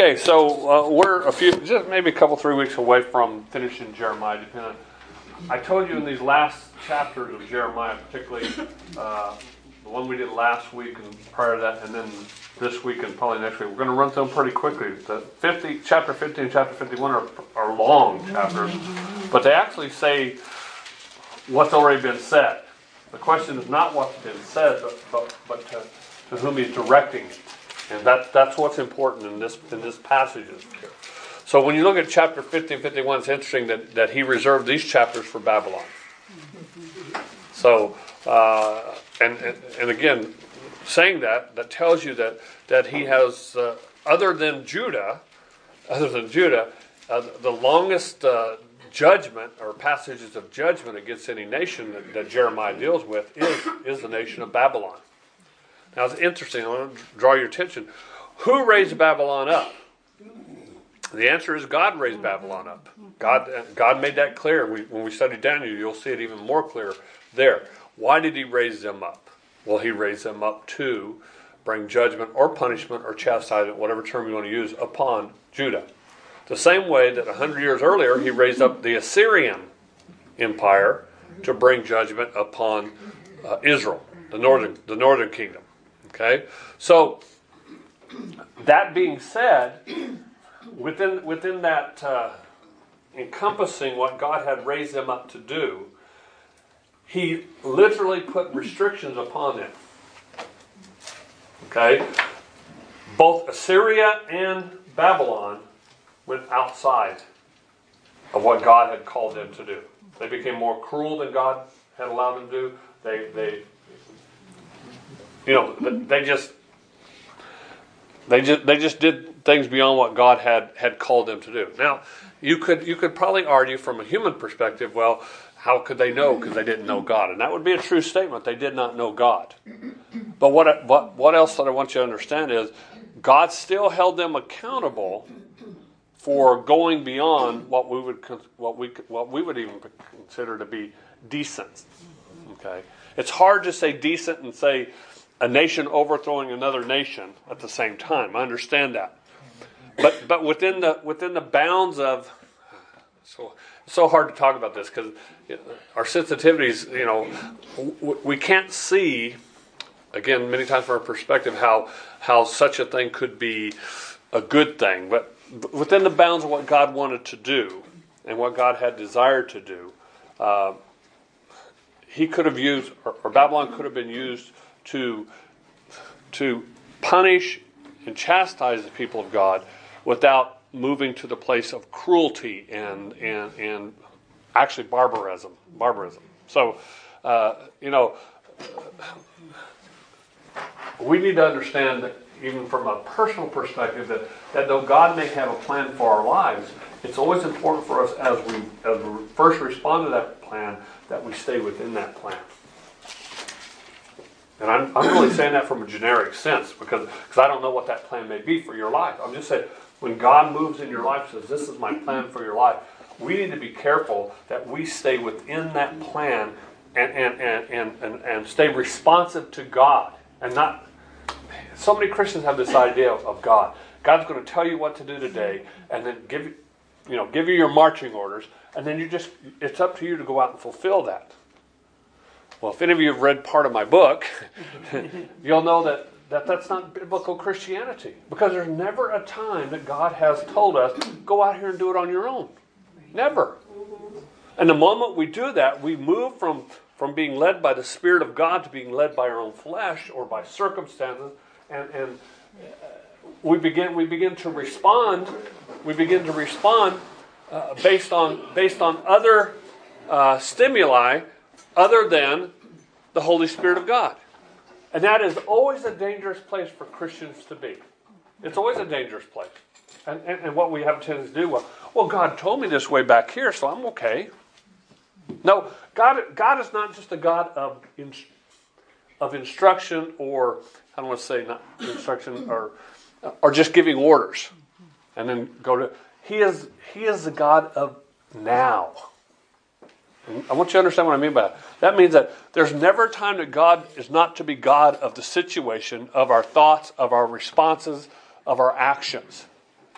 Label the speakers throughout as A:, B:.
A: Okay, so we're just maybe a couple, 3 weeks away from finishing Jeremiah. Depending, I told you in these last chapters of Jeremiah, particularly the one we did last week and prior to that, and then this week and probably next week, we're going to run through them pretty quickly. Chapter 50 and chapter 51 are long chapters, but they actually say what's already been said. The question is not what's been said, but to whom he's directing it. And that's what's important in this passages. So when you look at chapter 50 and 51, it's interesting that he reserved these chapters for Babylon. So, and again, saying that tells you that he has, other than Judah, the longest judgment or passages of judgment against any nation that Jeremiah deals with is the nation of Babylon. Now it's interesting, I want to draw your attention. Who raised Babylon up? The answer is God raised Babylon up. God made that clear. When we study Daniel, you'll see it even more clear there. Why did he raise them up? Well, he raised them up to bring judgment or punishment or chastisement, whatever term you want to use, upon Judah. The same way that 100 years earlier, he raised up the Assyrian Empire to bring judgment upon Israel, the northern kingdom. Okay, so that being said, within that encompassing what God had raised them up to do, he literally put restrictions upon them. Okay, both Assyria and Babylon went outside of what God had called them to do. They became more cruel than God had allowed them to do. They just did things beyond what God had called them to do. Now, you could probably argue from a human perspective, well, how could they know? Because they didn't know God, and that would be a true statement. They did not know God. But what else that I want you to understand is God still held them accountable for going beyond what we would even consider to be decent. Okay, it's hard to say decent and say a nation overthrowing another nation at the same time. I understand that, but within the bounds of it's so hard to talk about this because our sensitivities, we can't see again many times from our perspective how such a thing could be a good thing, but within the bounds of what God wanted to do and what God had desired to do, he could have used, or Babylon could have been used to punish and chastise the people of God without moving to the place of cruelty and actually barbarism. So, we need to understand that even from a personal perspective, that though God may have a plan for our lives, it's always important for us as we first respond to that plan that we stay within that plan. And I'm really saying that from a generic sense because I don't know what that plan may be for your life. I'm just saying when God moves in your life and says, this is my plan for your life, we need to be careful that we stay within that plan and stay responsive to God and not. So many Christians have this idea of God. God's going to tell you what to do today, and then give you your marching orders, and then it's up to you to go out and fulfill that. Well, if any of you have read part of my book, you'll know that's not biblical Christianity, because there's never a time that God has told us, go out here and do it on your own. Never. And the moment we do that, we move from being led by the Spirit of God to being led by our own flesh or by circumstances, and we begin to respond. We begin to respond based on other stimuli other than the Holy Spirit of God, and that is always a dangerous place for Christians to be. It's always a dangerous place, and what we have a tendency to do. Well, God told me this way back here, so I'm okay. No, God is not just a God of instruction, or I don't want to say not instruction, or just giving orders, and then go to. He is the God of now. And I want you to understand what I mean by that. That means that there's never a time that God is not to be God of the situation, of our thoughts, of our responses, of our actions.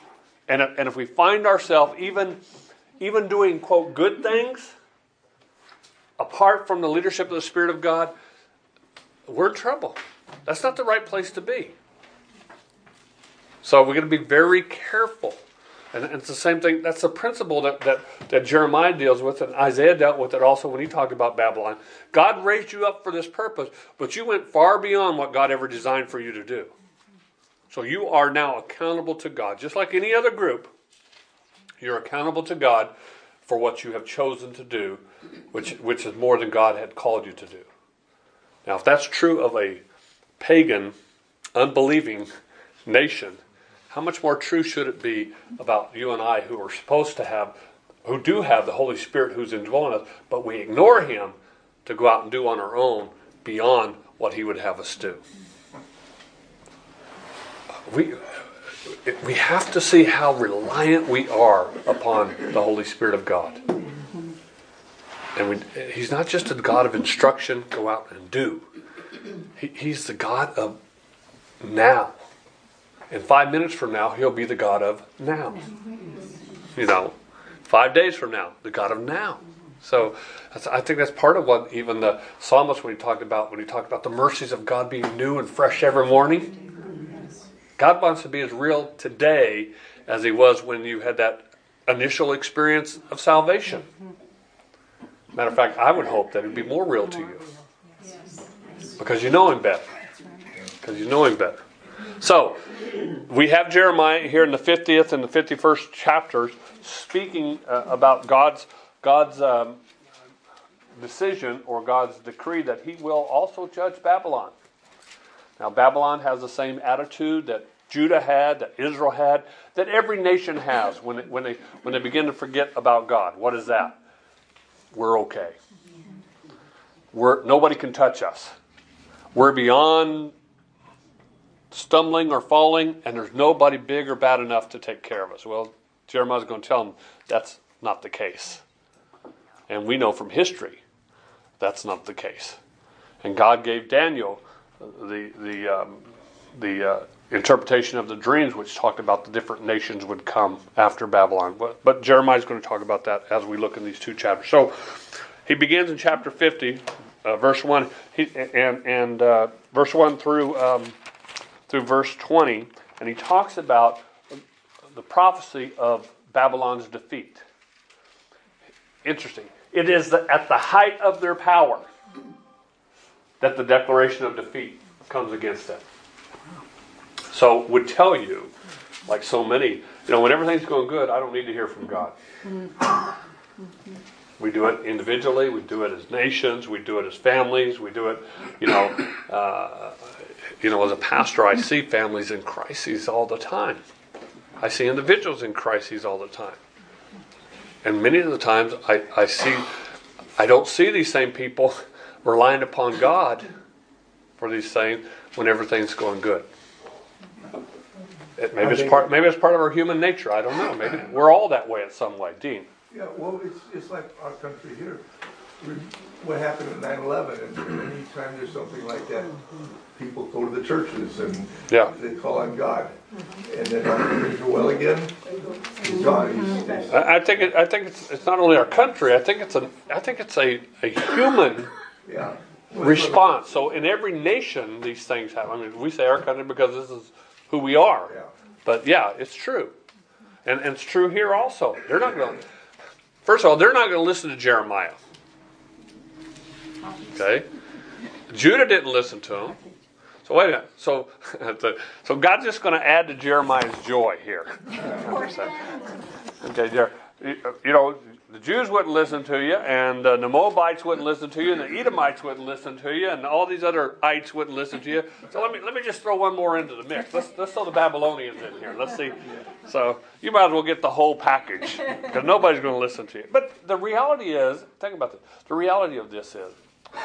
A: And if we find ourselves even doing, quote, good things, apart from the leadership of the Spirit of God, we're in trouble. That's not the right place to be. So we're going to be very careful. And it's the same thing. That's the principle that Jeremiah deals with, and Isaiah dealt with it also when he talked about Babylon. God raised you up for this purpose, but you went far beyond what God ever designed for you to do. So you are now accountable to God. Just like any other group, you're accountable to God for what you have chosen to do, which is more than God had called you to do. Now, if that's true of a pagan, unbelieving nation, how much more true should it be about you and I who do have the Holy Spirit who's indwelling us, but we ignore Him to go out and do on our own beyond what He would have us do? We have to see how reliant we are upon the Holy Spirit of God. And He's not just a God of instruction, go out and do. He's the God of now. And 5 minutes from now, He'll be the God of now. 5 days from now, the God of now. So I think that's part of what even the psalmist, when he talked about the mercies of God being new and fresh every morning. God wants to be as real today as He was when you had that initial experience of salvation. Matter of fact, I would hope that it'd be more real to you. Because you know Him better. So, we have Jeremiah here in the 50th and the 51st chapters speaking about God's decision or God's decree that He will also judge Babylon. Now, Babylon has the same attitude that Judah had, that Israel had, that every nation has when they begin to forget about God. What is that? We're okay. Nobody can touch us. We're beyond stumbling or falling, and there's nobody big or bad enough to take care of us. Well, Jeremiah's going to tell them that's not the case. And we know from history that's not the case. And God gave Daniel the interpretation of the dreams, which talked about the different nations would come after Babylon. But Jeremiah's going to talk about that as we look in these two chapters. So he begins in chapter 50, verse 1, verse 1 through verse 20, and he talks about the prophecy of Babylon's defeat. Interesting. It is at the height of their power that the declaration of defeat comes against them. So would tell you, like so many, when everything's going good, I don't need to hear from God. We do it individually, we do it as nations, we do it as families, we do it, as a pastor, I see families in crises all the time. I see individuals in crises all the time. And many of the times I don't see these same people relying upon God for these things when everything's going good. Maybe it's part of our human nature. I don't know. Maybe we're all that way in some way. Dean.
B: Yeah, well, it's like our country here. What happened in 9/11, and anytime there's something like that, people go to the churches and they call on God, and then when things are well again, he's gone.
A: I think it's not only our country. I think it's a human response. So in every nation, these things happen. I mean, we say our country because this is who we are.
B: Yeah.
A: But it's true, and it's true here also. They're not going. First of all, they're not going to listen to Jeremiah. Okay, Judah didn't listen to him. So wait a minute. So God's just going to add to Jeremiah's joy here. Okay, the Jews wouldn't listen to you, and the Moabites wouldn't listen to you, and the Edomites wouldn't listen to you, and all these other ites wouldn't listen to you. So let me just throw one more into the mix. Let's throw the Babylonians in here. Let's see. So you might as well get the whole package because nobody's going to listen to you. But the reality is, think about this. The reality of this is,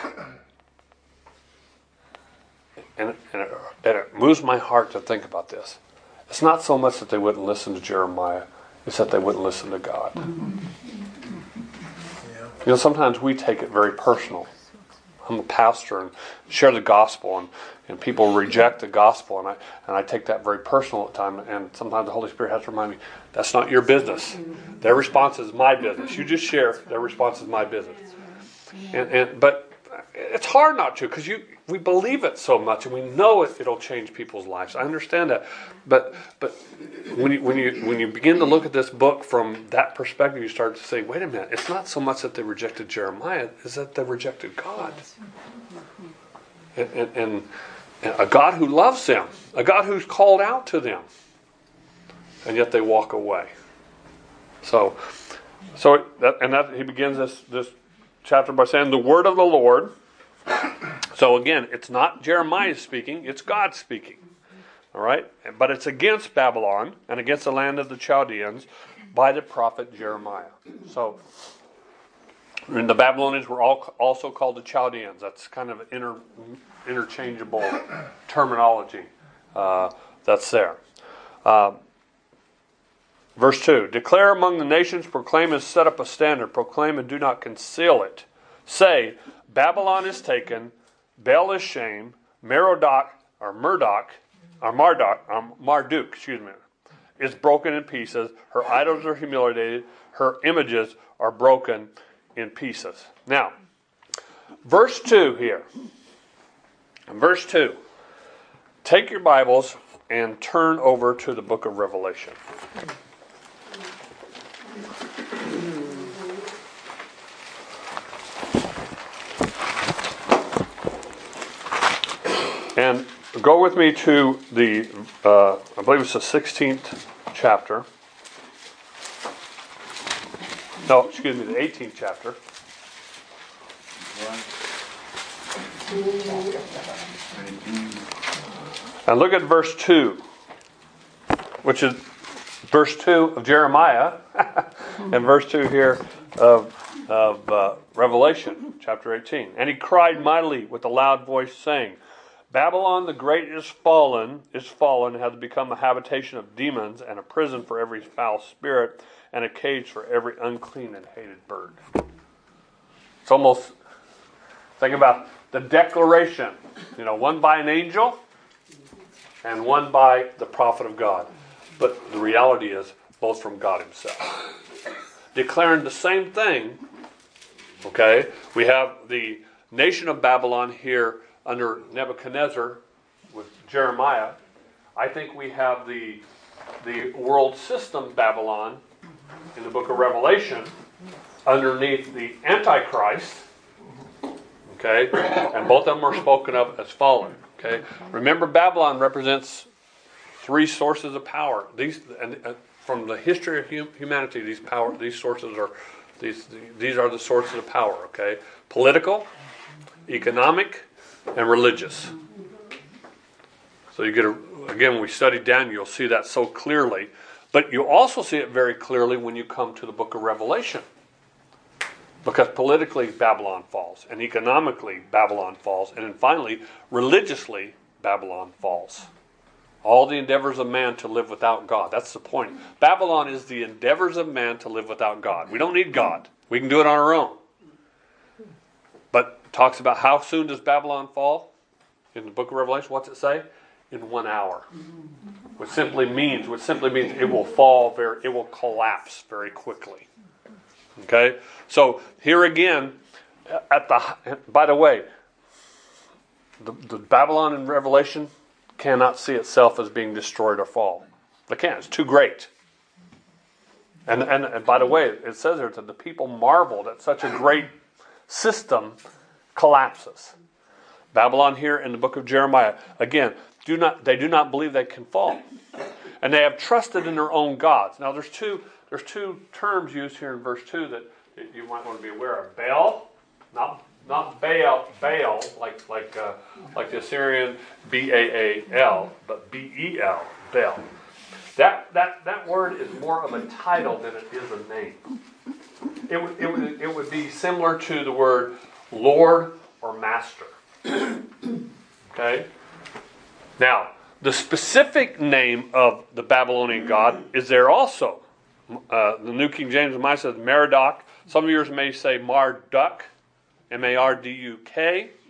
A: and it moves my heart to think about this. It's not so much that they wouldn't listen to Jeremiah; it's that they wouldn't listen to God. Sometimes we take it very personal. I'm a pastor and share the gospel, and people reject the gospel, and I take that very personal at times, and sometimes the Holy Spirit has to remind me, that's not your business. Their response is my business. You just share, their response is my business. But it's hard not to, because we believe it so much, and we know it'll change people's lives. I understand that, but when you begin to look at this book from that perspective, you start to say, wait a minute, it's not so much that they rejected Jeremiah, it's that they rejected God, and a God who loves them, a God who's called out to them, and yet they walk away. So he begins this chapter by saying the word of the Lord. So again, it's not Jeremiah speaking, it's God speaking. All right? But it's against Babylon and against the land of the Chaldeans by the prophet Jeremiah. So and the Babylonians were also called the Chaldeans. That's kind of interchangeable terminology that's there. Verse 2, declare among the nations, proclaim and set up a standard, proclaim and do not conceal it. Say, Babylon is taken, Bel is shamed, Marduk is broken in pieces, her idols are humiliated, her images are broken in pieces. Now, verse 2 here. Verse 2. Take your Bibles and turn over to the book of Revelation. And go with me to the, I believe it's the 16th chapter. No, excuse me, the 18th chapter. And look at verse 2, which is verse 2 of Jeremiah, and verse 2 here of Revelation, chapter 18. And he cried mightily with a loud voice, saying, Babylon the great is fallen, and has become a habitation of demons, and a prison for every foul spirit, and a cage for every unclean and hated bird. It's almost, think about the declaration, one by an angel, and one by the prophet of God. But the reality is, both from God himself. Declaring the same thing, okay? We have the nation of Babylon here under Nebuchadnezzar with Jeremiah. I think we have the world system Babylon in the book of Revelation underneath the Antichrist. Okay? And both of them are spoken of as fallen. Okay? Remember, Babylon represents three sources of power. These from the history of humanity, these are the sources of power, okay? Political, economic, and religious. So you get again, when we study Daniel, you'll see that so clearly. But you also see it very clearly when you come to the book of Revelation. Because politically, Babylon falls. And economically, Babylon falls. And then finally, religiously, Babylon falls. All the endeavors of man to live without God. That's the point. Babylon is the endeavors of man to live without God. We don't need God. We can do it on our own. But it talks about how soon does Babylon fall? In the book of Revelation, what's it say? In 1 hour. Which simply means it will fall it will collapse very quickly. Okay? So here again, by the way, the Babylon in Revelation cannot see itself as being destroyed or fall. They can't. It's too great. And by the way, it says there that the people marveled at such a great system collapses. Babylon here in the book of Jeremiah, again, they do not believe they can fall. And they have trusted in their own gods. Now there's two terms used here in verse 2 that you might want to be aware of. Baal, not Baal, like the Assyrian Baal, but Bel, Baal. That word is more of a title than it is a name. It would be similar to the word Lord or Master. Okay? Now, the specific name of the Babylonian god is there also. The New King James says Merodach. Some of yours may say Marduk, Marduk.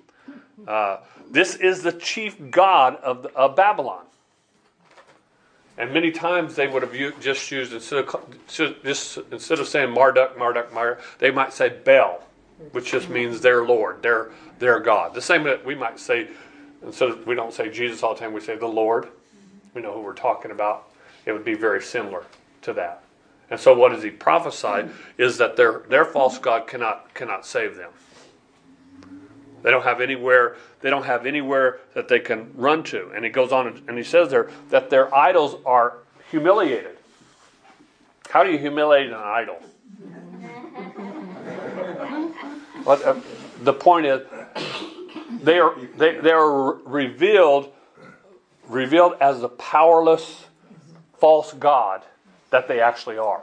A: This is the chief god of Babylon. And many times they would have just used, instead of saying Marduk, they might say Bel, which just means their Lord, their God. The same that we might say, we don't say Jesus all the time, we say the Lord. We know who we're talking about. It would be very similar to that. And so what does he prophesy is that their false god cannot save them. They don't have anywhere that they can run to. And he goes on and he says there that their idols are humiliated. How do you humiliate an idol? The point is they are revealed as the powerless false god that they actually are.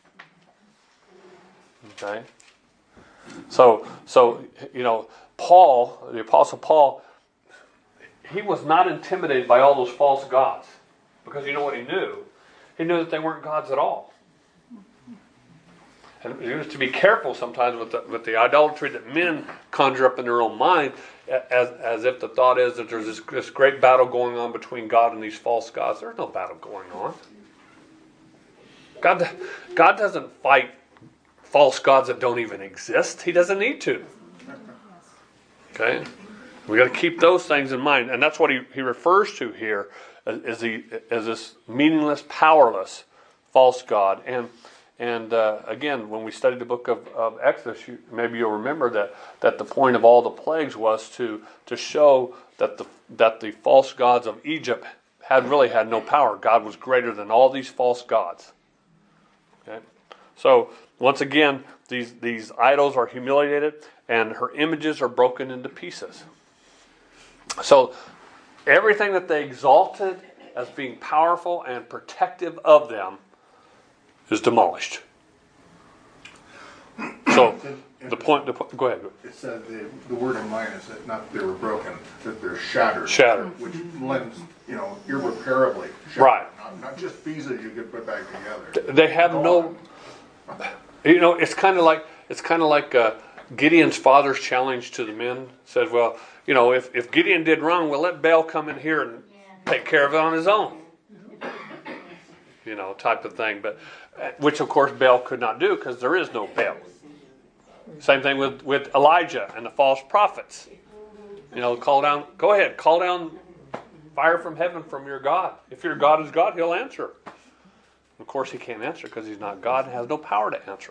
A: Okay? So Paul, the Apostle Paul, he was not intimidated by all those false gods. Because you know what he knew? He knew that they weren't gods at all. And he was to be careful sometimes with the idolatry that men conjure up in their own mind, as if the thought is that there's this great battle going on between God and these false gods. There's no battle going on. God doesn't fight false gods that don't even exist. He doesn't need to. Okay? We got to keep those things in mind. And that's what he refers to here as this meaningless, powerless false god. And again, when we studied the book of Exodus, maybe you'll remember that the point of all the plagues was to show that the false gods of Egypt had no power. God was greater than all these false gods. Okay? So once again, these idols are humiliated, and her images are broken into pieces. So everything that they exalted as being powerful and protective of them is demolished. So the point. Go ahead.
C: It said the word in mine is that not that they were broken, that they're shattered.
A: Shattered.
C: Which lends, irreparably shattered.
A: Right.
C: Not just pieces you could put back together.
A: They have no. It's kind of like Gideon's father's challenge to the men said, well, if Gideon did wrong, we'll let Baal come in here and take care of it on his own. Type of thing. But which of course Baal could not do because there is no Baal. Same thing with Elijah and the false prophets. Call down fire from heaven from your God. If your God is God, he'll answer. Of course he can't answer because he's not God and has no power to answer.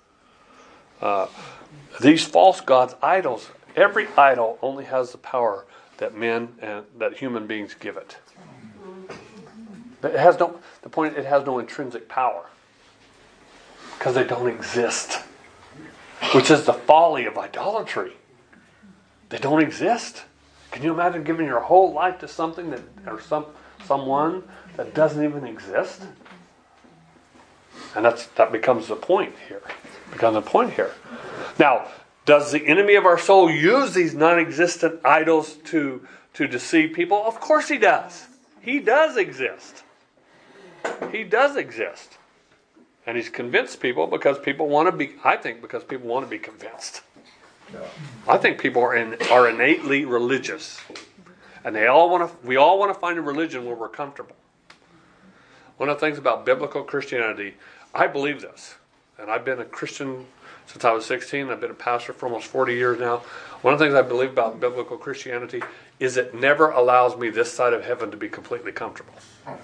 A: These false gods, idols, every idol only has the power that men and that human beings give it. But it has no intrinsic power because they don't exist, which is the folly of idolatry. They don't exist. Can you imagine giving your whole life to something someone that doesn't even exist? And that becomes the point here. Now, does the enemy of our soul use these non-existent idols to deceive people? Of course he does. He does exist. He does exist. And he's convinced people because people want to be convinced. No. I think people are innately religious. And we all want to find a religion where we're comfortable. One of the things about biblical Christianity, I believe this. And I've been a Christian since I was 16. I've been a pastor for almost 40 years now. One of the things I believe about biblical Christianity is it never allows me this side of heaven to be completely comfortable.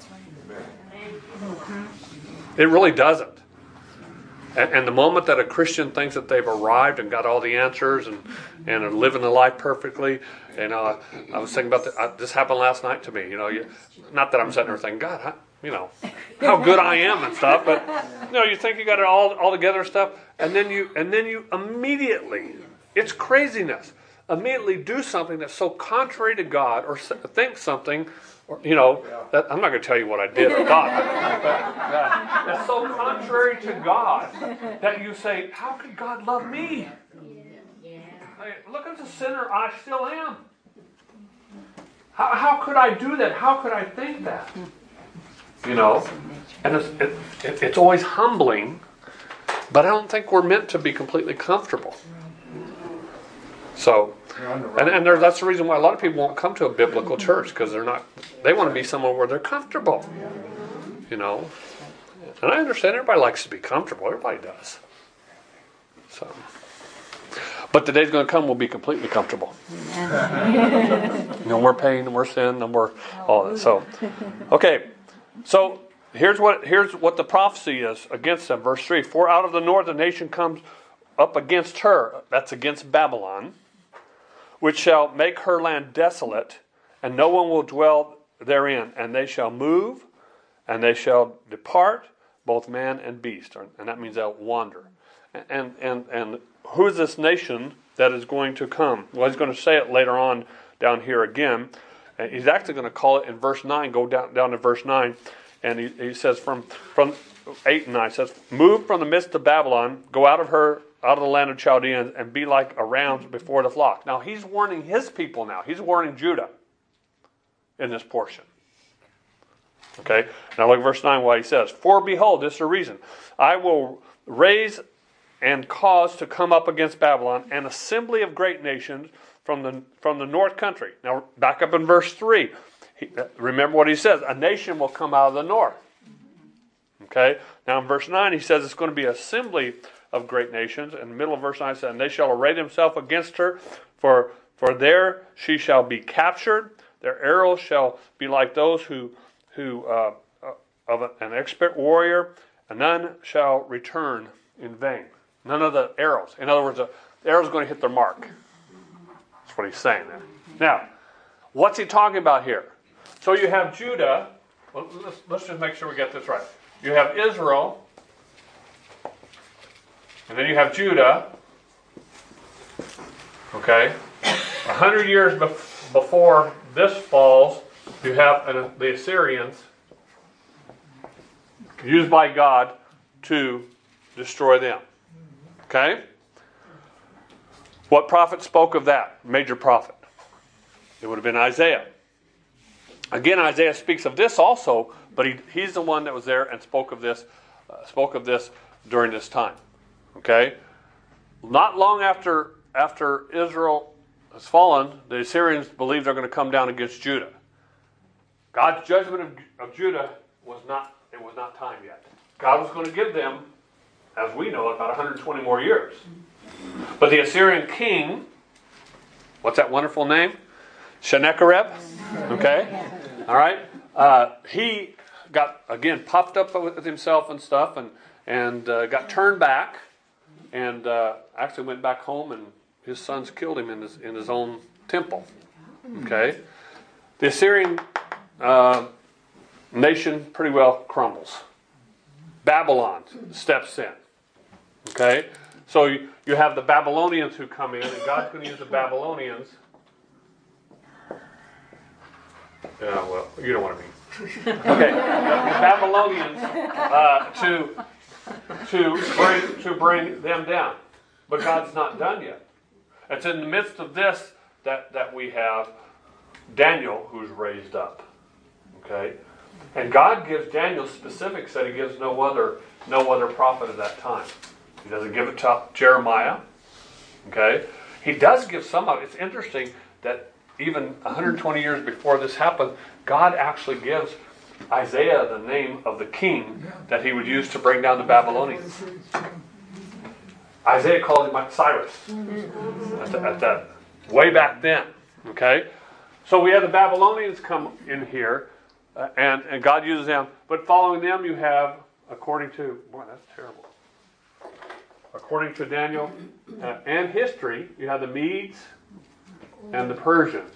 A: It really doesn't. And the moment that a Christian thinks that they've arrived and got all the answers and are living the life perfectly, and I was thinking about this happened last night to me. Not that I'm sitting there thinking, God, how good I am and stuff, but you think you got it all together and stuff, and then you immediately, it's craziness, immediately do something that's so contrary to God, or think something, that I'm not going to tell you what I did or thought, but that's so contrary to God that you say, how could God love me? Look at the sinner I still am. How could I do that? How could I think that? And it's always humbling, but I don't think we're meant to be completely comfortable. So, and that's the reason why a lot of people won't come to a biblical church, because they want to be somewhere where they're comfortable, you know. And I understand everybody likes to be comfortable. Everybody does. So, but the day's going to come, we'll be completely comfortable. No more pain, no more sin, no more all that. So, okay. So here's what the prophecy is against them. Verse 3: For out of the north a nation comes up against her. That's against Babylon, which shall make her land desolate, and no one will dwell therein. And they shall move, and they shall depart, both man and beast. And that means they'll wander. And who is this nation that is going to come? Well, he's going to say it later on down here again. And he's actually going to call it in verse 9. Go down to verse 9. And he says from 8 and 9, says, move from the midst of Babylon, go out of the land of Chaldeans, and be like a ram before the flock. Now, he's warning his people now. He's warning Judah in this portion. Okay? Now look at verse 9 what he says. For behold, this is the reason. I will raise and cause to come up against Babylon an assembly of great nations from the north country. Now, back up in verse 3. Remember what he says. A nation will come out of the north. Okay? Now in verse 9 he says it's going to be an assembly of great nations. In the middle of verse 9 it says, and they shall array themselves against her, for there she shall be captured. Their arrows shall be like those who of an expert warrior, and none shall return in vain. None of the arrows. In other words, the arrow's going to hit their mark. That's what he's saying there. Now, what's he talking about here? So you have Judah. Well, let's just make sure we get this right. You have Israel, and then you have Judah. Okay? 100 years before this falls, you have the Assyrians used by God to destroy them. Okay? What prophet spoke of that? Major prophet. It would have been Isaiah. Again, Isaiah speaks of this also, but he's the one that was there and spoke of this during this time. Okay? Not long after Israel has fallen, the Assyrians believe they're going to come down against Judah. God's judgment of Judah was not time yet. God was going to give them, as we know, about 120 more years. But the Assyrian king, what's that wonderful name? Sennacherib. Okay? All right? He got, again, puffed up with himself and stuff and got turned back and actually went back home, and his sons killed him in his own temple. Okay? The Assyrian nation pretty well crumbles. Babylon steps in. Okay? So you have the Babylonians who come in, and God's going to use the Babylonians. Yeah, well, you don't want to be. Okay, the Babylonians to bring them down. But God's not done yet. It's in the midst of this that we have Daniel who's raised up. Okay? And God gives Daniel specifics that he gives no other prophet at that time. He doesn't give it to Jeremiah. Okay? He does give some of it. It's interesting that even 120 years before this happened, God actually gives Isaiah the name of the king that he would use to bring down the Babylonians. Isaiah called him like Cyrus at that way back then. Okay? So we have the Babylonians come in here, and God uses them. But following them you have, according to, boy, that's terrible. According to Daniel and history, you have the Medes and the Persians.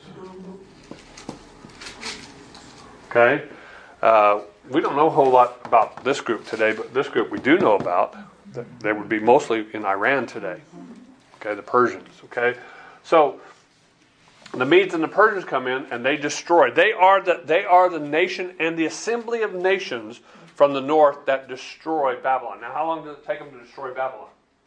A: Okay? We don't know a whole lot about this group today, but this group we do know about. They would be mostly in Iran today. Okay, the Persians. Okay? So, the Medes and the Persians come in and they destroy. They are the nation and the assembly of nations from the north that destroy Babylon. Now, how long does it take them to destroy Babylon?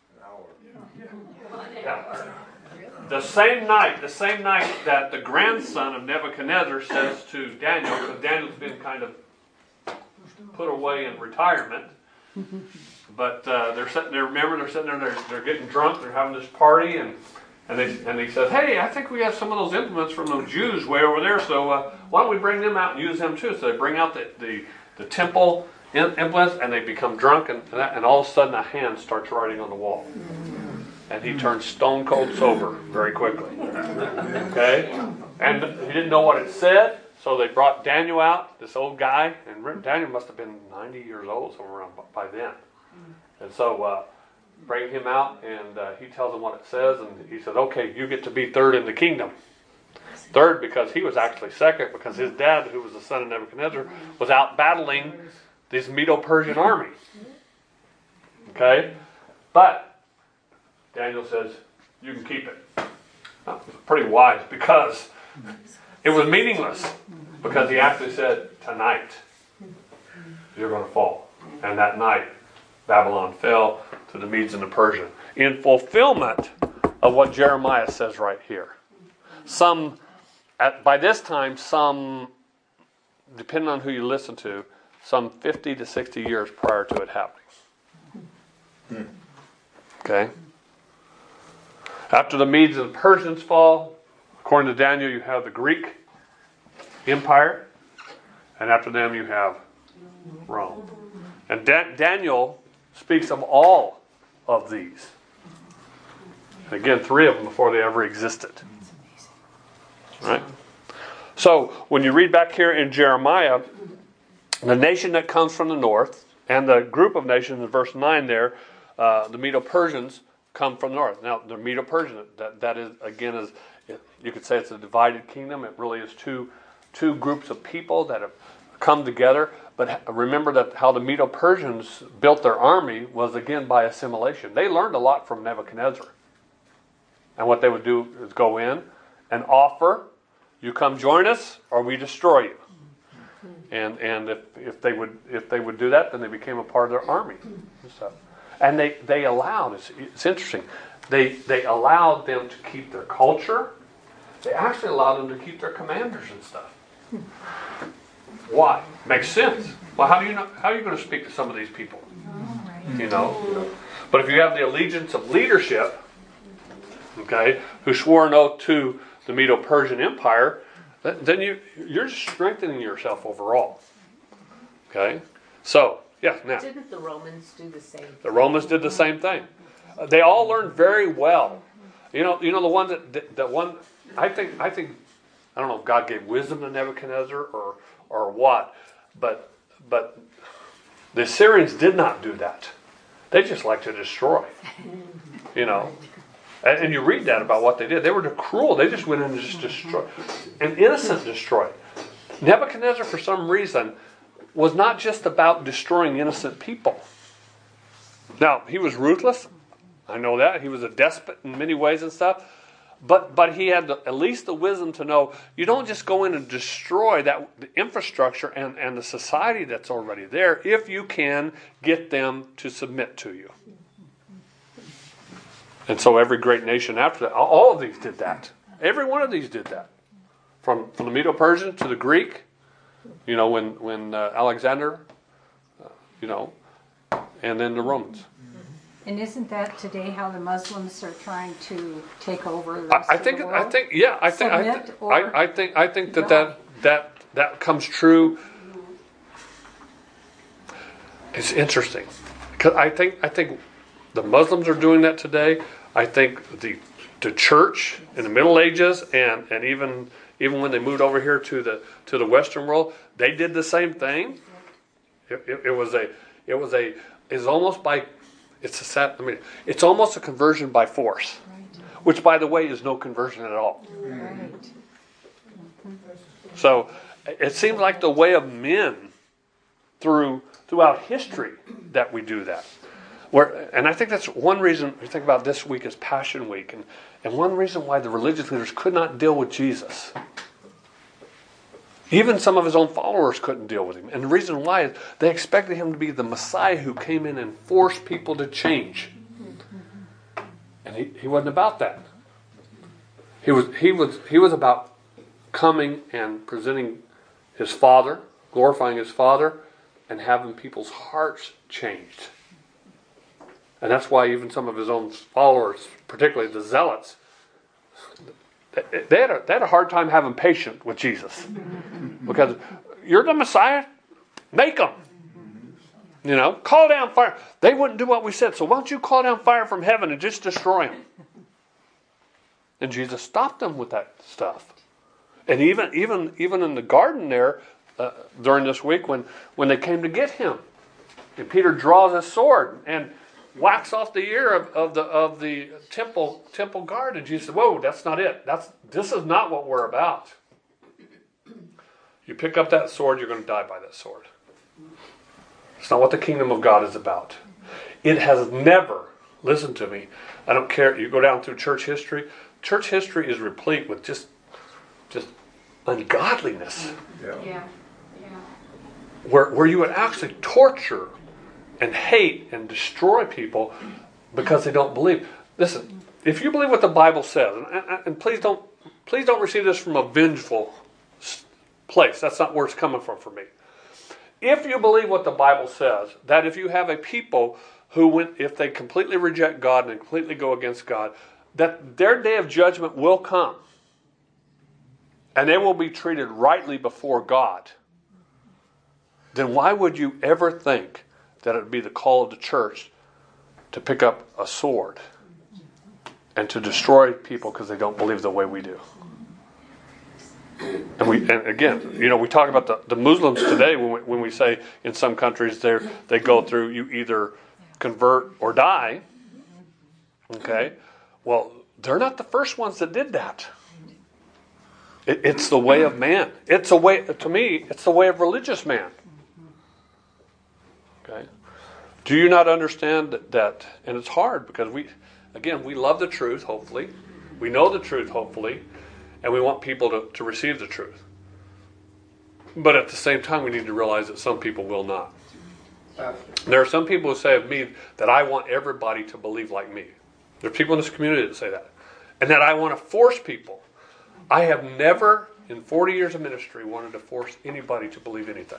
A: Yeah. The same night that the grandson of Nebuchadnezzar says to Daniel, because Daniel's been kind of put away in retirement, but they're sitting there. Remember, they're sitting there. They're getting drunk. They're having this party, And he said, hey, I think we have some of those implements from those Jews way over there, so why don't we bring them out and use them too? So they bring out the temple implements, and they become drunk, and all of a sudden a hand starts writing on the wall. And he turns stone cold sober very quickly. Okay? And he didn't know what it said, so they brought Daniel out, this old guy, and Daniel must have been 90 years old, somewhere around by then. And so bring him out, and he tells them what it says, and he says, okay, you get to be third in the kingdom. Third, because he was actually second, because his dad, who was the son of Nebuchadnezzar, was out battling this Medo-Persian army. Okay? But Daniel says, you can keep it. That was pretty wise, because it was meaningless. Because he actually said, tonight, you're going to fall. And that night, Babylon fell to the Medes and the Persians. In fulfillment of what Jeremiah says right here. By this time, depending on who you listen to, some 50 to 60 years prior to it happening. Okay? After the Medes and the Persians fall, according to Daniel, you have the Greek Empire, and after them you have Rome. And Daniel speaks of all of these. And again, 3 of them before they ever existed. Right? So, when you read back here in Jeremiah, the nation that comes from the north, and the group of nations in verse 9 there, the Medo-Persians come from the north. Now, the Medo-Persian, that is, again, you could say it's a divided kingdom. It really is two groups of people that have come together. But remember that how the Medo-Persians built their army was, again, by assimilation. They learned a lot from Nebuchadnezzar. And what they would do is go in and offer, you come join us, or we destroy you. And if they would do that, then they became a part of their army and stuff. And they allowed, it's interesting, they allowed them to keep their culture. They actually allowed them to keep their commanders and stuff. Why? Makes sense. Well, how are you going to speak to some of these people? You know? But if you have the allegiance of leadership, okay, who swore an oath to the Medo-Persian Empire, then you're just strengthening yourself overall. Okay? So, yeah, now.
D: Didn't the Romans do the same thing?
A: The Romans did the same thing. They all learned very well. You know the one that one, I think, I don't know if God gave wisdom to Nebuchadnezzar or what, but the Assyrians did not do that. They just like to destroy. You know. And you read that about what they did. They were cruel. They just went in and just destroyed. An innocent destroyed. Nebuchadnezzar, for some reason, was not just about destroying innocent people. Now, he was ruthless. I know that. He was a despot in many ways and stuff. But he had at least the wisdom to know you don't just go in and destroy the infrastructure and the society that's already there if you can get them to submit to you. And so every great nation after that, all of these did that. Every one of these did that. From the Medo-Persian to the Greek, you know, when Alexander, you know, and then the Romans.
E: And isn't that today how the Muslims are trying to take over the rest
A: I
E: of the world?
A: I think that comes true. It's interesting because I think the Muslims are doing that today. I think the church in the Middle Ages and even when they moved over here to the Western world, they did the same thing. It's almost a conversion by force, which, by the way, is no conversion at all.
E: Right.
A: So it seems like the way of men throughout history that we do that. And I think that's one reason we think about this week as Passion Week, and one reason why the religious leaders could not deal with Jesus. Even some of his own followers couldn't deal with him. And the reason why is they expected him to be the Messiah who came in and forced people to change. And he wasn't about that. He was about coming and presenting his Father, glorifying his Father, and having people's hearts changed. And that's why even some of his own followers, particularly the Zealots, they had a hard time having patience with Jesus. Because you're the Messiah, make them. Call down fire. They wouldn't do what we said, so why don't you call down fire from heaven and just destroy them? And Jesus stopped them with that stuff. And even in the garden there, during this week, when they came to get him, and Peter draws his sword and whacks off the ear of the temple guard, and Jesus said, "Whoa, that's not it. This is not what we're about. You pick up that sword, you're going to die by that sword. It's not what the kingdom of God is about. It has never, listen to me, I don't care, you go down through church history is replete with just ungodliness.
D: Yeah.
A: Where you would actually torture and hate and destroy people because they don't believe. Listen, if you believe what the Bible says, and please don't receive this from a vengeful place. That's not where it's coming from for me. If you believe what the Bible says, that if you have a people who, if they completely reject God and completely go against God, that their day of judgment will come. And they will be treated rightly before God. Then why would you ever think that it would be the call of the church to pick up a sword and to destroy people because they don't believe the way we do? And again, we talk about the Muslims today when we say in some countries they go through, you either convert or die. Okay? Well, they're not the first ones that did that. It's the way of man. It's a way, to me, it's the way of religious man. Okay? Do you not understand that? And it's hard because we love the truth, hopefully. We know the truth, hopefully. And we want people to receive the truth. But at the same time, we need to realize that some people will not. There are some people who say of me that I want everybody to believe like me. There are people in this community that say that. And that I want to force people. I have never, in 40 years of ministry, wanted to force anybody to believe anything.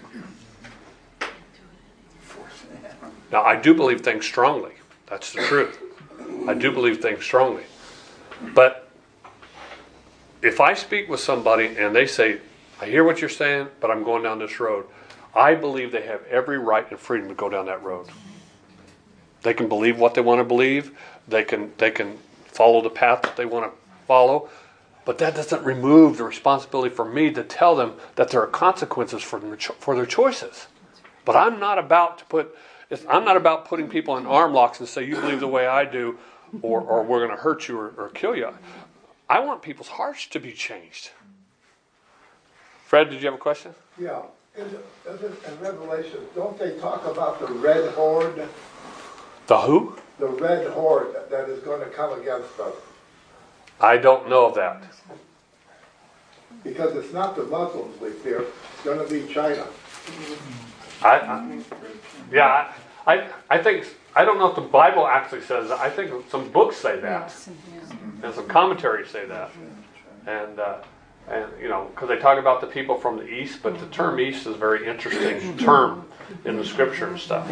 A: Now, I do believe things strongly. That's the truth. I do believe things strongly. But if I speak with somebody and they say, I hear what you're saying, but I'm going down this road, I believe they have every right and freedom to go down that road. They can believe what they want to believe. They can follow the path that they want to follow. But that doesn't remove the responsibility for me to tell them that there are consequences for their choices. But I'm not about putting people in arm locks and say, you believe the way I do, or we're going to hurt you or kill you. I want people's hearts to be changed. Fred, did you have a question?
F: Yeah. In Revelation, don't they talk about the red horde?
A: The who?
F: The red horde that is going to come against us.
A: I don't know of that.
F: Because it's not the Muslims we fear, it's going to be China.
A: I think, I don't know if the Bible actually says that. I think some books say that. And some commentaries say that. And because they talk about the people from the East, but the term East is a very interesting term in the Scripture and stuff.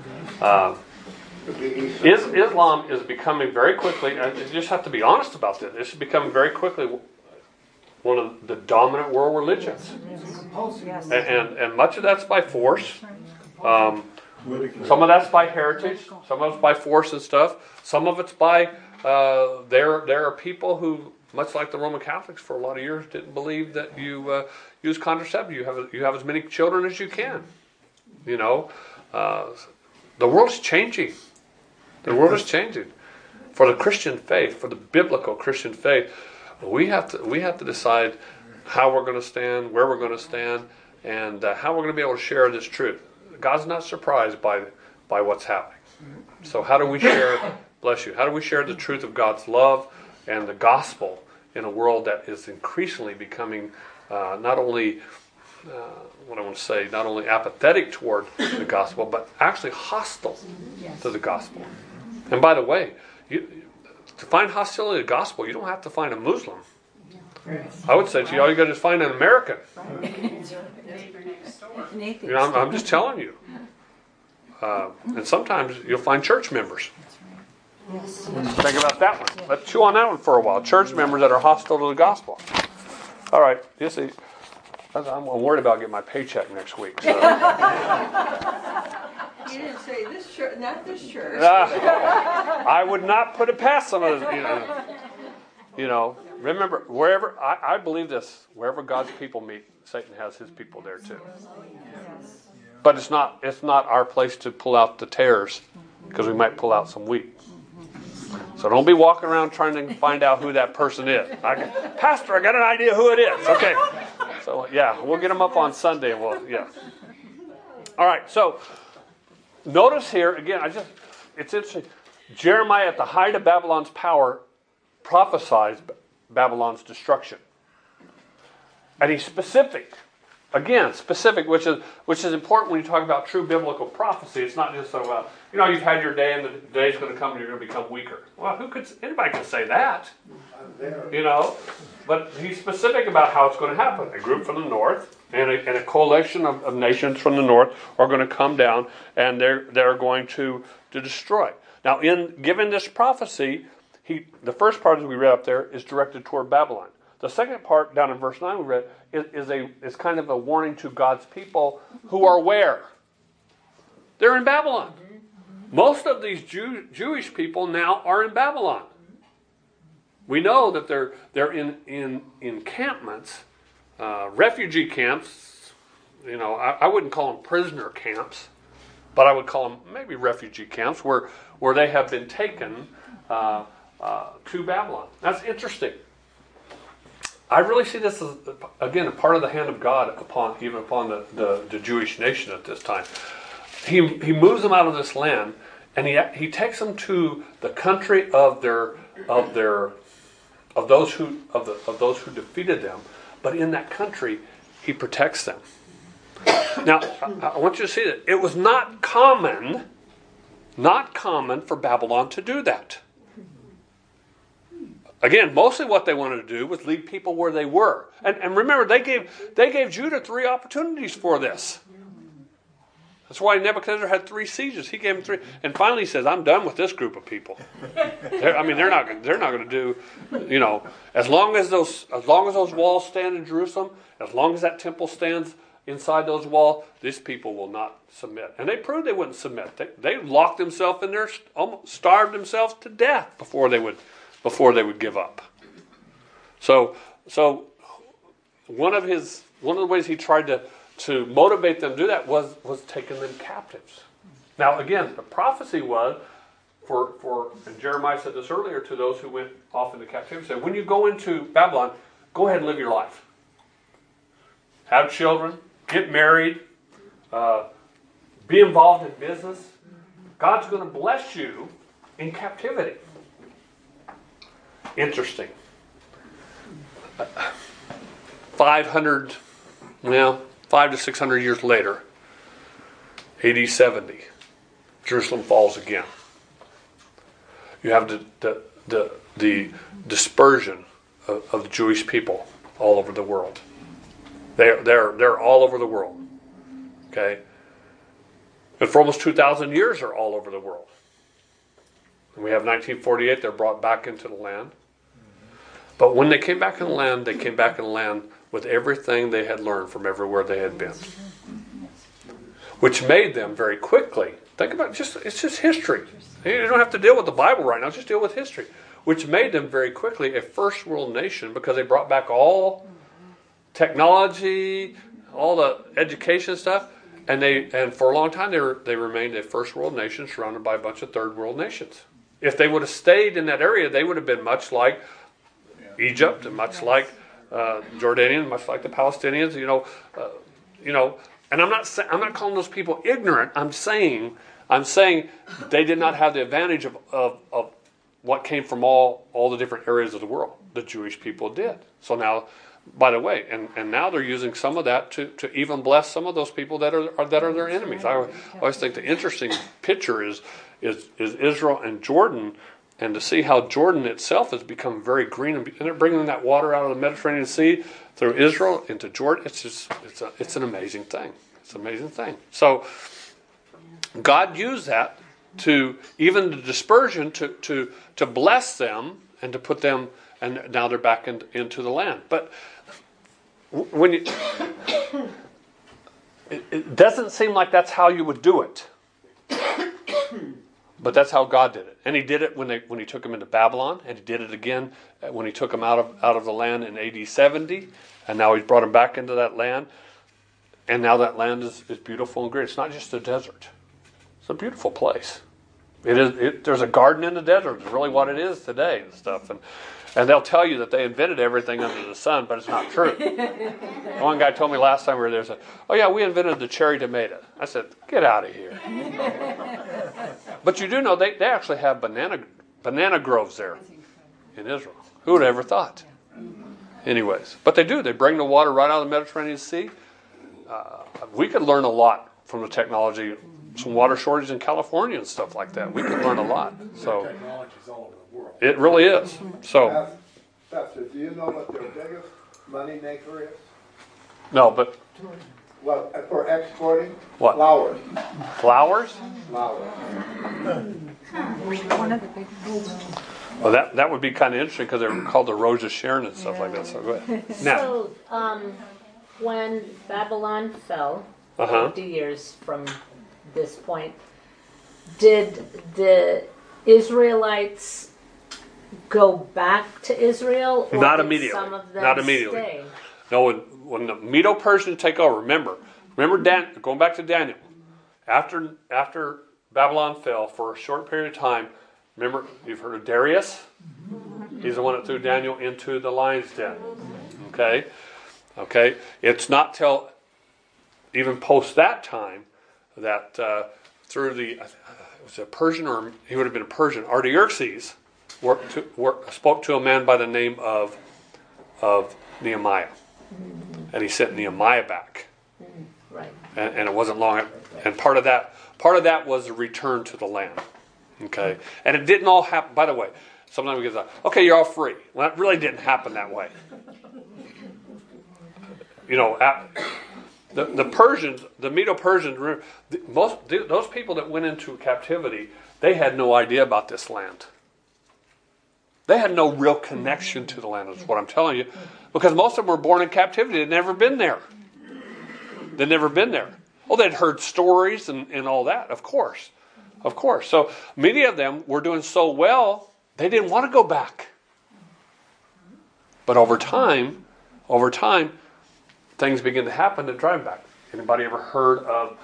A: Islam is becoming very quickly, and you just have to be honest about this, it's becoming very quickly one of the dominant world religions. And much of that's by force. Some of that's by heritage. Some of it's by force and stuff. Some of it's by, there are people who, much like the Roman Catholics for a lot of years, didn't believe that you use contraceptive. You have as many children as you can. The world's changing. The world is changing. For the Christian faith, for the biblical Christian faith, we have to decide how we're going to stand, where we're going to stand, and how we're going to be able to share this truth. God's not surprised by what's happening. So how do we share, bless you, how do we share the truth of God's love and the gospel in a world that is increasingly becoming not only not only apathetic toward the gospel, but actually hostile to the gospel. And by the way, to find hostility to the gospel, you don't have to find a Muslim. I would say to you, all you got to do is find an American. I'm just telling you. And sometimes you'll find church members. Think about that one. Let's chew on that one for a while. Church members that are hostile to the gospel. All right, you see, I'm worried about getting my paycheck next week. So.
G: You didn't say this church, not this church.
A: I would not put it past some of those, remember, wherever, I believe this, wherever God's people meet, Satan has his people there too. But it's not our place to pull out the tares, because we might pull out some wheat. So don't be walking around trying to find out who that person is. Pastor, I got an idea who it is. Okay. So, yeah, we'll get them up on Sunday. And all right, so notice here, again, it's interesting. Jeremiah, at the height of Babylon's power, prophesies Babylon's destruction. And he's specific. Again, specific, which is important when you talk about true biblical prophecy. It's not just so, you've had your day and the day's going to come and you're going to become weaker. Well, anybody can say that, but he's specific about how it's going to happen. A group from the north and a coalition of nations from the north are going to come down and they're going to destroy. Now, given this prophecy, the first part, as we read up there, is directed toward Babylon. The second part, down in verse 9 we read, is kind of a warning to God's people who are where? They're in Babylon. Most of these Jewish people now are in Babylon. We know that they're in encampments, refugee camps. I wouldn't call them prisoner camps, but I would call them maybe refugee camps where they have been taken to Babylon. That's interesting. I really see this as, again, a part of the hand of God upon the Jewish nation at this time. He moves them out of this land, and he takes them to the country of those who defeated them. But in that country, he protects them. Now, I want you to see that it was not common for Babylon to do that. Again, mostly what they wanted to do was leave people where they were. And remember, they gave Judah 3 opportunities for this. That's why Nebuchadnezzar had 3 sieges. He gave them 3, and finally he says, "I'm done with this group of people." They're not going to do, as long as those walls stand in Jerusalem, as long as that temple stands inside those walls, these people will not submit. And they proved they wouldn't submit. They locked themselves in there, almost starved themselves to death before they would give up. So one of the ways he tried to motivate them to do that was taking them captives. Now again, the prophecy was and Jeremiah said this earlier to those who went off into captivity, said, when you go into Babylon, go ahead and live your life. Have children, get married, be involved in business. God's going to bless you in captivity. Interesting. 500 to 600 years later, AD 70, Jerusalem falls again. You have the dispersion of the Jewish people all over the world. They're all over the world. Okay? And for almost 2,000 years, they're all over the world. And we have 1948, they're brought back into the land. But when they came back in the land, they came back in the land with everything they had learned from everywhere they had been. Which made them very quickly, think about it's just history. You don't have to deal with the Bible right now, just deal with history. Which made them very quickly a first world nation because they brought back all technology, all the education stuff, and for a long time they remained a first world nation surrounded by a bunch of third world nations. If they would have stayed in that area, they would have been much like Egypt, and much like Jordanian, much like the Palestinians. And I'm not calling those people ignorant. I'm saying they did not have the advantage of what came from all the different areas of the world. The Jewish people did. So now, by the way, and now they're using some of that to even bless some of those people that are their enemies. I always think the interesting picture is Israel and Jordan, and to see how Jordan itself has become very green, and they're bringing that water out of the Mediterranean Sea through Israel into Jordan. It's an amazing thing. It's an amazing thing. So God used that to even the dispersion to bless them and to put them, and now they're back into the land. But when you, it doesn't seem like that's how you would do it. But that's how God did it. And he did it when he took them into Babylon, and he did it again when he took them out of the land in AD 70, and now he's brought them back into that land. And now that land is beautiful and great. It's not just a desert. It's a beautiful place. There's a garden in the desert. It's really what it is today and stuff. And they'll tell you that they invented everything under the sun, but it's not true. One guy told me last time we were there, said, "Oh yeah, we invented the cherry tomato." I said, "Get out of here." But you do know they actually have banana groves there in Israel. Who would have ever thought? Anyways, but they do. They bring the water right out of the Mediterranean Sea. We could learn a lot from the technology. Some water shortage in California and stuff like that. We could learn a lot. So
C: Technology's all over the world.
A: it really is. So
F: Pastor, do you know what their biggest money maker is?
A: no, but
F: Well, for exporting?
A: What?
F: Flowers.
A: flowers?
F: Flowers.
E: One of the big.
A: Well, that would be kind of interesting because they're called the Rose of Sharon and stuff like that. So go ahead. Now,
D: So, when Babylon fell,
A: Uh-huh.
D: 50 years from this point, did the Israelites go back to Israel? Or
A: Not
D: did
A: immediately.
D: Some of them
A: Not immediately.
D: stay?
A: no, when the Medo-Persians take over, remember going back to Daniel, after Babylon fell for a short period of time. Remember, you've heard of Darius? He's the one that threw Daniel into the lion's den. Okay. It's not till even post that time that through it was a Persian, or he would have been a Persian, Artaxerxes spoke to a man by the name of Nehemiah, and he sent Nehemiah back.
D: Right.
A: And it wasn't long, and part of that was a return to the land. Okay, and it didn't all happen. By the way, sometimes we get okay, you're all free. Well, that really didn't happen that way. You know, the Persians, the Medo-Persians, those people that went into captivity, they had no idea about this land. They had no real connection to the land, is what I'm telling you, because most of them were born in captivity. They'd never been there. They'd never been there. Well, they'd heard stories and all that, of course. So many of them were doing so well, they didn't want to go back. But over time, things begin to happen to drive back. Anybody ever heard of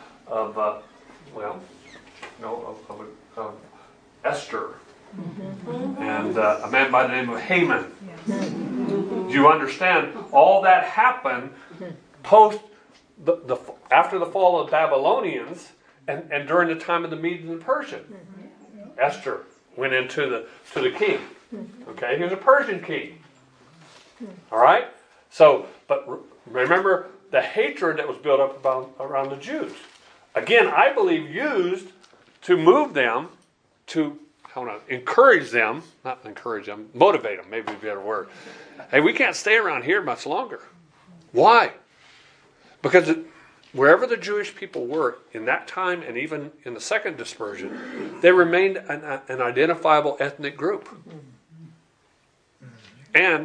A: Esther and a man by the name of Haman? You understand all that happened post after the fall of the Babylonians and during the time of the Medes and Persians. Esther went into the king. Okay, he was a Persian king. All right. So, but remember the hatred that was built up around the Jews. Again, I believe used to move them to, I want to encourage them, not encourage them, motivate them, maybe a better word. Hey, we can't stay around here much longer. Why? Because wherever the Jewish people were in that time, and even in the second dispersion, they remained an identifiable ethnic group. And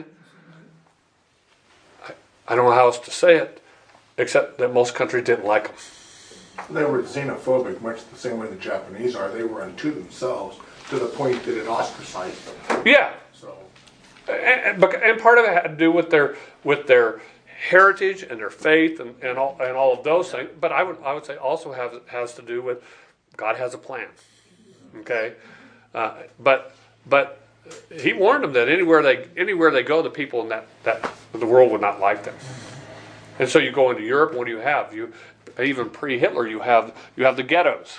A: I don't know how else to say it, except that most countries didn't like them.
C: They were xenophobic, much the same way the Japanese are. They were unto themselves to the point that it ostracized them.
A: Yeah,
C: So,
A: and part of it had to do with their heritage and their faith and all of those things. But I would say also has to do with God has a plan. Okay, but he warned them that anywhere they go, the people in that the world would not like them. And so you go into Europe, what do you have? Even pre-Hitler, you have the ghettos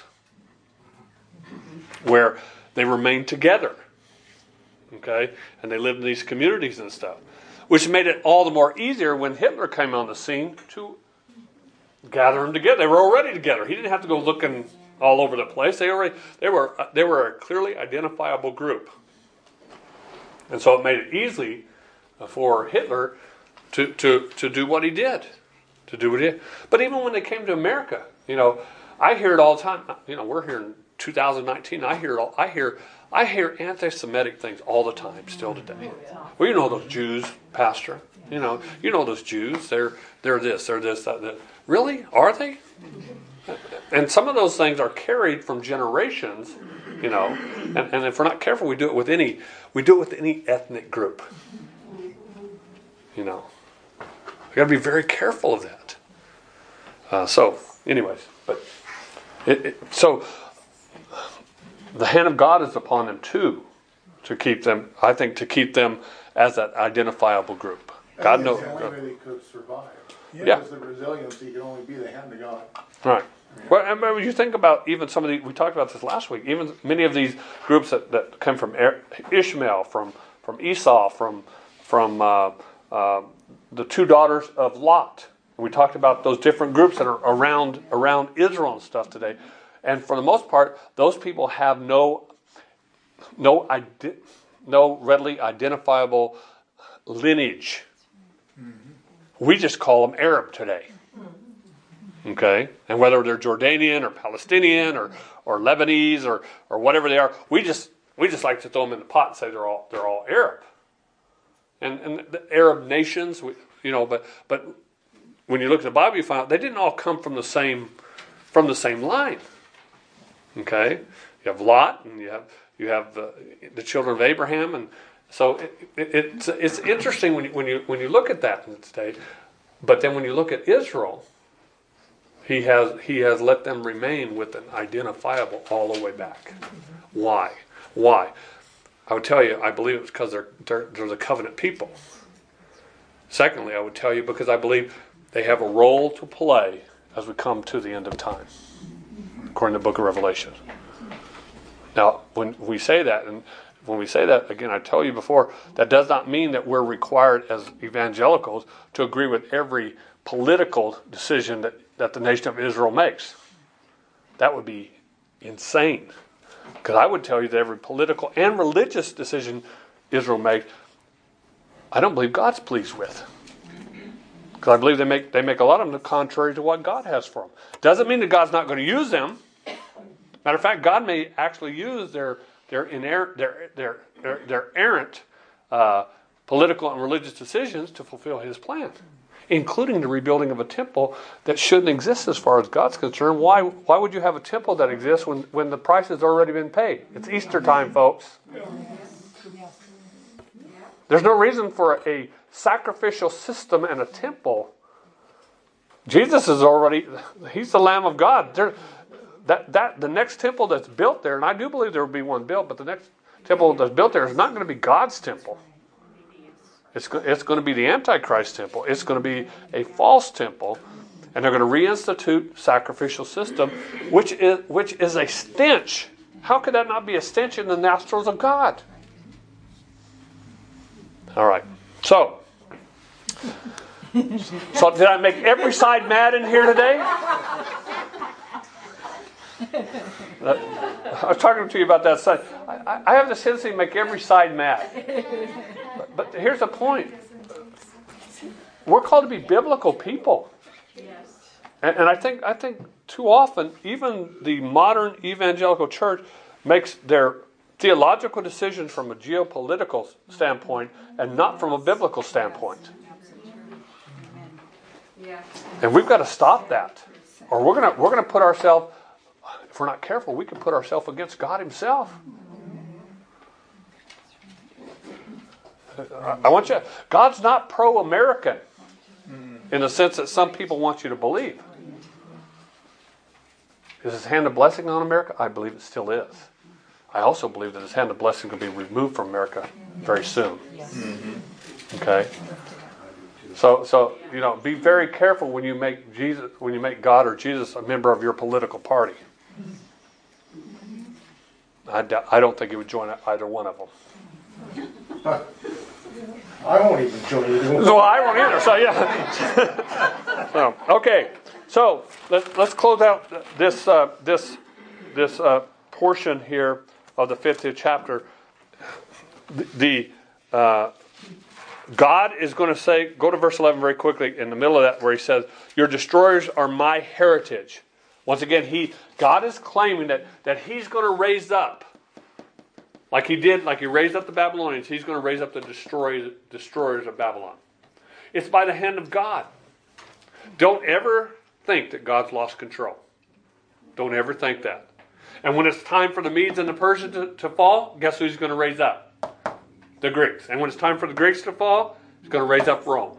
A: where they remained together. Okay, and they lived in these communities and stuff, which made it all the more easier when Hitler came on the scene to gather them together. They were already together. He didn't have to go looking all over the place. They were a clearly identifiable group. And so it made it easy for Hitler to do what he did. But even when they came to America, I hear it all the time. We're hearing 2019, I hear anti-Semitic things all the time still today. Well, you know those Jews, Pastor. You know those Jews. They're this, that. Really? Are they? And some of those things are carried from generations. And if we're not careful, we do it with any ethnic group. We got to be very careful of that. So, anyways, but so the hand of God is upon them too, to keep them. I think to keep them as that identifiable group. God knows.
C: The only way they could survive.
A: Yeah.
C: Because the resiliency can only be the hand of God.
A: Right. Well, and when you think about even some of the, we talked about this last week, even many of these groups that come from Ishmael, from Esau, from the two daughters of Lot. We talked about those different groups that are around Israel and stuff today. And for the most part, those people have no readily identifiable lineage. We just call them Arab today. Okay? And whether they're Jordanian or Palestinian or Lebanese or whatever they are, we just like to throw them in the pot and say they're all Arab. And the Arab nations, but when you look at the Bible, you find out they didn't all come from the same line. Okay? You have Lot, and you have the children of Abraham, and so it's interesting when you look at that today. But then when you look at Israel, he has let them remain with an identifiable all the way back. Why? I would tell you, I believe it's because they're the covenant people. Secondly, I would tell you because I believe they have a role to play as we come to the end of time, according to the book of Revelation. Now, when we say that, again, I told you before, that does not mean that we're required as evangelicals to agree with every political decision that the nation of Israel makes. That would be insane. Because I would tell you that every political and religious decision Israel makes, I don't believe God's pleased with. Because I believe they make a lot of them contrary to what God has for them. Doesn't mean that God's not going to use them. Matter of fact, God may actually use their errant political and religious decisions to fulfill His plan, including the rebuilding of a temple that shouldn't exist as far as God's concerned. Why would you have a temple that exists when the price has already been paid? It's Easter time, folks. There's no reason for a sacrificial system and a temple. Jesus is He's the Lamb of God. The next temple that's built there, and I do believe there will be one built, but the next temple that's built there is not going to be God's temple. It's going to be the Antichrist temple. It's going to be a false temple, and they're going to reinstitute sacrificial system, which is a stench. How could that not be a stench in the nostrils of God? All right. So did I make every side mad in here today? I was talking to you about that side. I have this tendency to make every side mad. But here's the point. We're called to be biblical people. And I think too often, even the modern evangelical church makes their theological decisions from a geopolitical standpoint and not from a biblical standpoint. And we've got to stop that. Or we're gonna put ourselves, if we're not careful, we can put ourselves against God Himself. I want you. God's not pro-American in the sense that some people want you to believe. Is His hand of blessing on America? I believe it still is. I also believe that His hand of blessing will be removed from America very soon. Okay. So be very careful when you make God or Jesus a member of your political party. I don't think He would join either one of them.
C: I won't even join either one.
A: So I won't either. So yeah. So, okay. So let's close out this portion here of the 50th chapter. God is going to say, go to verse 11 very quickly in the middle of that where He says, "Your destroyers are my heritage." Once again, God is claiming that he's going to raise up, like he raised up the Babylonians, he's going to raise up the destroyers of Babylon. It's by the hand of God. Don't ever think that God's lost control. Don't ever think that. And when it's time for the Medes and the Persians to fall, guess who he's going to raise up? The Greeks. And when it's time for the Greeks to fall, he's going to raise up Rome.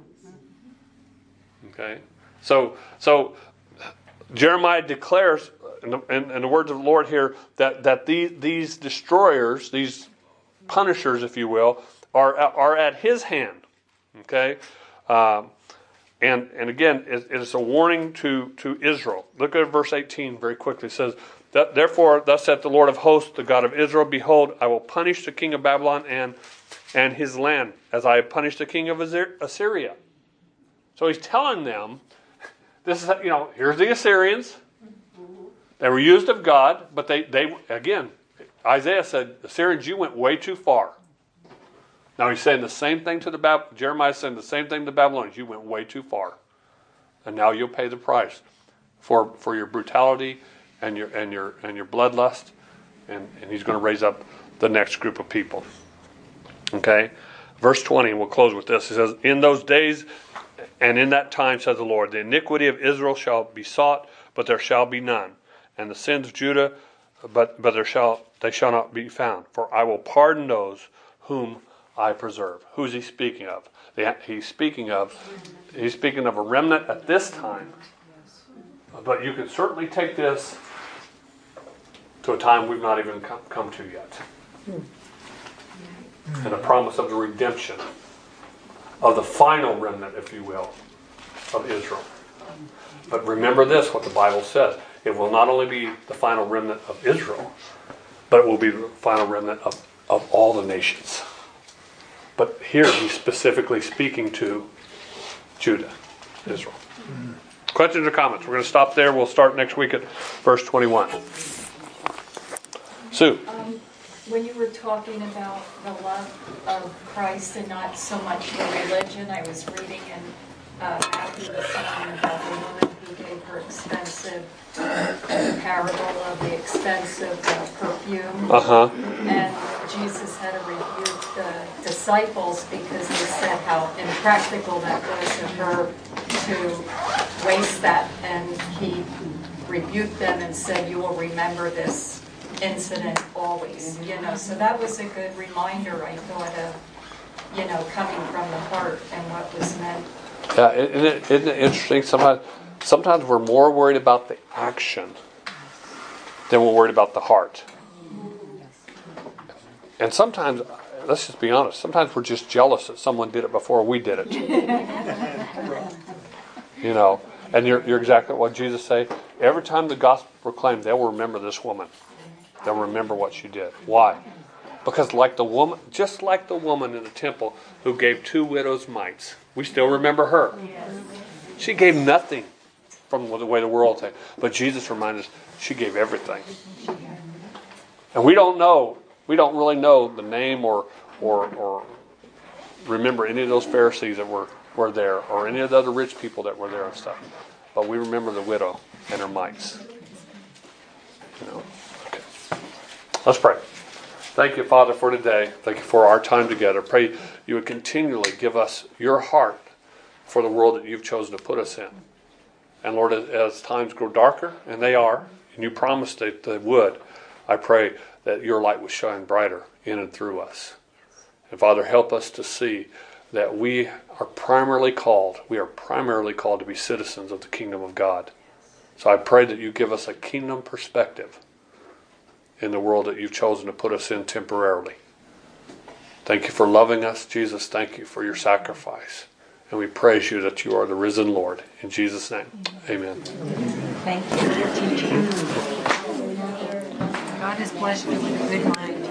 A: Okay? So Jeremiah declares, in the words of the Lord here, that these destroyers, these punishers, if you will, are at his hand. Okay? And again, it is a warning to Israel. Look at verse 18 very quickly. It says, therefore, thus saith the Lord of hosts, the God of Israel, behold, I will punish the king of Babylon and his land, as I have punished the king of Assyria. So he's telling them, this is, here's the Assyrians. They were used of God, but they again, Isaiah said, Assyrians, you went way too far. Now he's saying the same thing to Jeremiah is saying the same thing to the Babylonians. You went way too far. And now you'll pay the price for your brutality and your bloodlust. And he's going to raise up the next group of people. Okay? Verse 20, and we'll close with this. It says, in those days and in that time, says the Lord, the iniquity of Israel shall be sought, but there shall be none. And the sins of Judah, but they shall not be found. For I will pardon those whom I preserve. Who's he speaking of? He's speaking of a remnant at this time. But you can certainly take this to a time we've not even come to yet. And a promise of the redemption of the final remnant, if you will, of Israel. But remember this, what the Bible says. It will not only be the final remnant of Israel, but it will be the final remnant of all the nations. But here he's specifically speaking to Judah, Israel. Questions or comments? We're going to stop there. We'll start next week at verse 21. Sue.
H: When you were talking about the love of Christ and not so much the religion, I was reading in Matthew the song about the woman who gave her expensive, the parable of the expensive perfume. And Jesus had to rebuke the disciples because he said how impractical that was of her to waste that. And he rebuked them and said, you will remember this incident always, so that was a good reminder, I thought, of, coming from the heart and what was meant.
A: Yeah, isn't it interesting? Sometimes we're more worried about the action than we're worried about the heart. And sometimes, let's just be honest, sometimes we're just jealous that someone did it before we did it. And you're exactly what Jesus said. Every time the gospel proclaimed, they'll remember this woman. They'll remember what she did. Why? Because just like the woman in the temple who gave 2 widows' mites, we still remember her. She gave nothing from the way the world thinks. But Jesus reminded us she gave everything. And we don't really know the name or remember any of those Pharisees that were there, or any of the other rich people that were there and stuff. But we remember the widow and her mites. Okay. Let's pray. Thank you, Father, for today. Thank you for our time together. Pray you would continually give us your heart for the world that you've chosen to put us in. And Lord, as times grow darker, and they are, and you promised that they would, I pray that your light would shine brighter in and through us. And Father, help us to see that we are primarily called to be citizens of the kingdom of God. So I pray that you give us a kingdom perspective in the world that you've chosen to put us in temporarily. Thank you for loving us, Jesus. Thank you for your sacrifice. And we praise you that you are the risen Lord. In Jesus' name, amen.
E: Thank you for teaching. God has blessed you with a good mind.